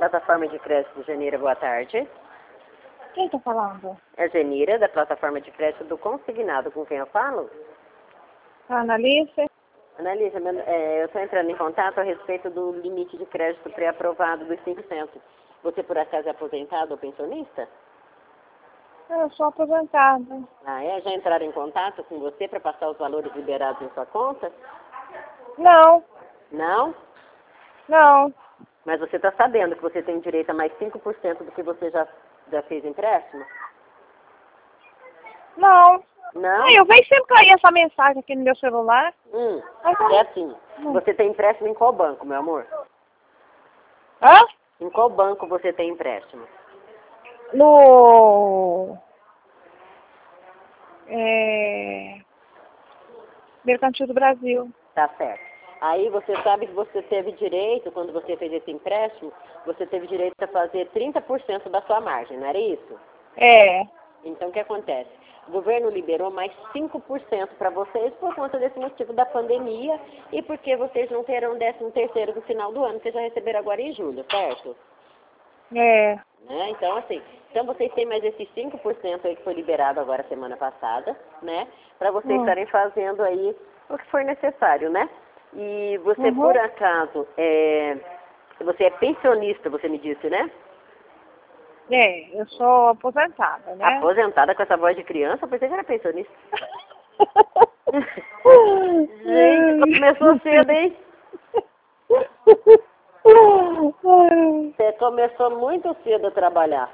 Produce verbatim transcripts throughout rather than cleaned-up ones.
Plataforma de crédito Genira, boa tarde. Quem está falando? É Genira, da plataforma de crédito do Consignado, com quem eu falo? Analise. Analisa, é, eu estou entrando em contato a respeito do limite de crédito pré-aprovado dos cinco por cento. Você, por acaso, é aposentado ou pensionista? Eu sou aposentada. Ah, é? Já entraram em contato com você para passar os valores liberados em sua conta? Não, Não? não, Mas você está sabendo que você tem direito a mais cinco por cento do que você já, já fez empréstimo? não. Não? Ah, eu vejo sempre cair essa mensagem aqui no meu celular. Hum, Mas eu é não- assim. Você tem empréstimo em qual banco, meu amor? Hã? Em qual banco você tem empréstimo? No... É... Mercantil do Brasil. Tá certo. Aí você sabe que você teve direito, quando você fez esse empréstimo, você teve direito a fazer trinta por cento da sua margem, não era isso? É. Então o que acontece? O governo liberou mais cinco por cento para vocês por conta desse motivo da pandemia e porque vocês não terão décimo terceiro no final do ano, vocês já receberam agora em julho, certo? É. Né? Então, assim, então vocês têm mais esses cinco por cento aí que foi liberado agora semana passada, né? Para vocês Hum. estarem fazendo aí o que for necessário, né? E você, Uhum. por acaso, é... você é pensionista, você me disse, né? É, eu sou aposentada, né? Aposentada com essa voz de criança, eu pensei que era pensionista. Gente, começou cedo, hein? Você começou muito cedo a trabalhar.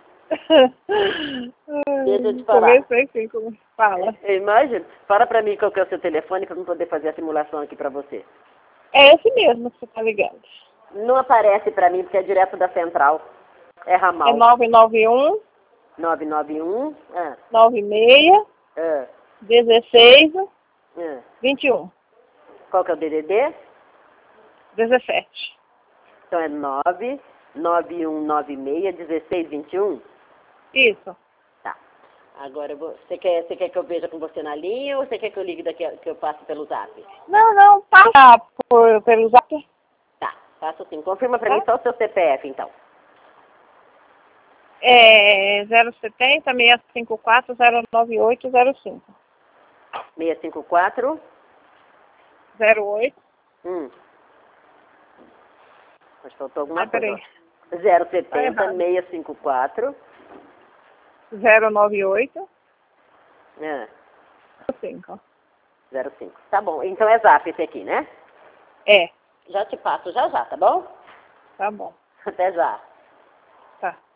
Deixa eu te falar. Comecei sim, como fala. Eu imagino. Fala pra mim qual que é o seu telefone para eu poder fazer a simulação aqui pra você. É esse mesmo que você tá ligando. Não aparece pra mim porque é direto da central. É ramal. É nove nove um, nove nove um. Ah, nove seis, ah, dezesseis, ah. vinte e um, Qual que é o D D D? dezessete. Então é nove nove um nove seis um seis dois um. Isso. Tá. Agora eu vou... você quer, você quer que eu veja com você na linha ou você quer que eu ligue daqui a... que eu passe pelo zap? Não, não, passa por, pelo zap. Tá, faço sim. Confirma pra Tá? mim só o seu C P F então. É zero setenta, seis cinco quatro, zero nove oito zero cinco. seis cinco quatro. zero oito. Hum. Acho que faltou alguma Ah, coisa. peraí. Ó. zero Tá setenta, errado. seis cinco quatro. zero nove oito É, cinco. zero cinco. Tá bom. Então é zap esse aqui, né? É, Já te passo já já, tá bom? tá bom. Até já. Tá.